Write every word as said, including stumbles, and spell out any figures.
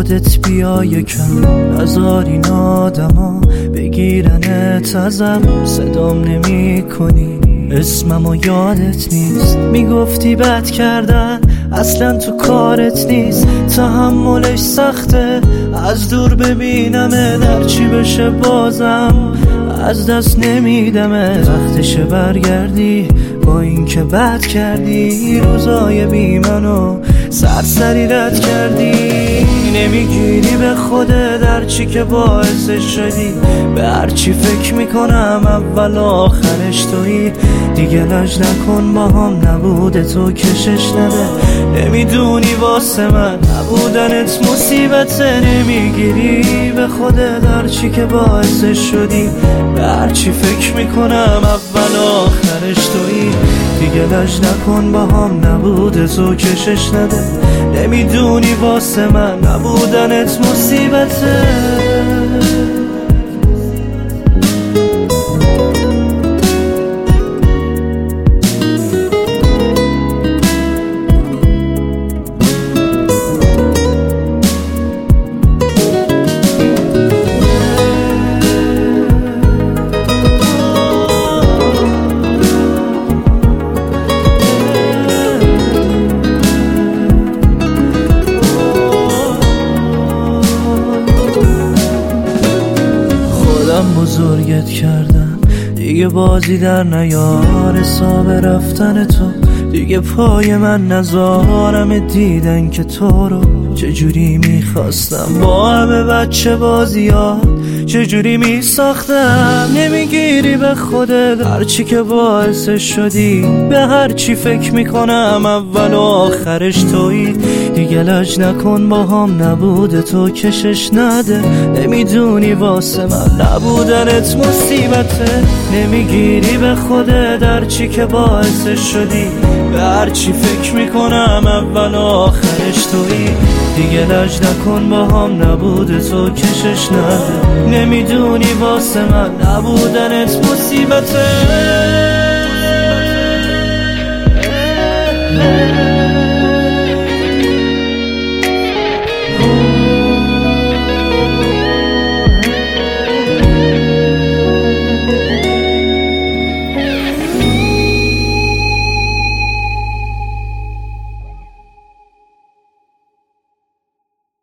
خودت بیا یکم، نذار این آدما بگیرنت ازم. صدام نمی کنی، اسممو یادت نیست، میگفتی بد کردن اصلا تو کارت نیست. تحملش سخته، از دور ببینمه، در چی بشه بازم از دست نمیدمه. وقتشه برگردی با این که بد کردی، روزای بی منو سرسری رد کردی. نمیگیری به خودت در چی که باعث شدی، به هر چی فکر میکنم اول آخرش تویی. دیگه لج نکن با هم، نبوده تو کشش نده. نمیدونی واسه من نبودنت مصیبته. نمیگیری به خودت در چی که باعث شدی، به هر چی فکر میکنم اول آخرش تویی. دیگه لج نکن با هم، نبوده تو کشش نده. نمیدونی واسه من نبودنت مصیبته. بزرگت کردم، دیگه بازی در نیار حساب رفتن تو. دیگه پای من نذارم دیدن که تو رو چجوری میخواستم. با همه بچه بازیات چجوری میساختم. نمیگیری به خودت هرچی که باعث شدی، به هرچی فکر میکنم اول و آخرش تویی. دیگه لج نکن با هم، نبوده تو کشش نده. نمیدونی واسه من نبودنت مصیبته. نمیگیری به خودت هرچی که باعث شدی، به هرچی فکر میکنم اول و آخرش تویی. دیگه لج نکن با هم، نبوده تو کشش نده. نمیدونی واسه من نبودنت مصیبته.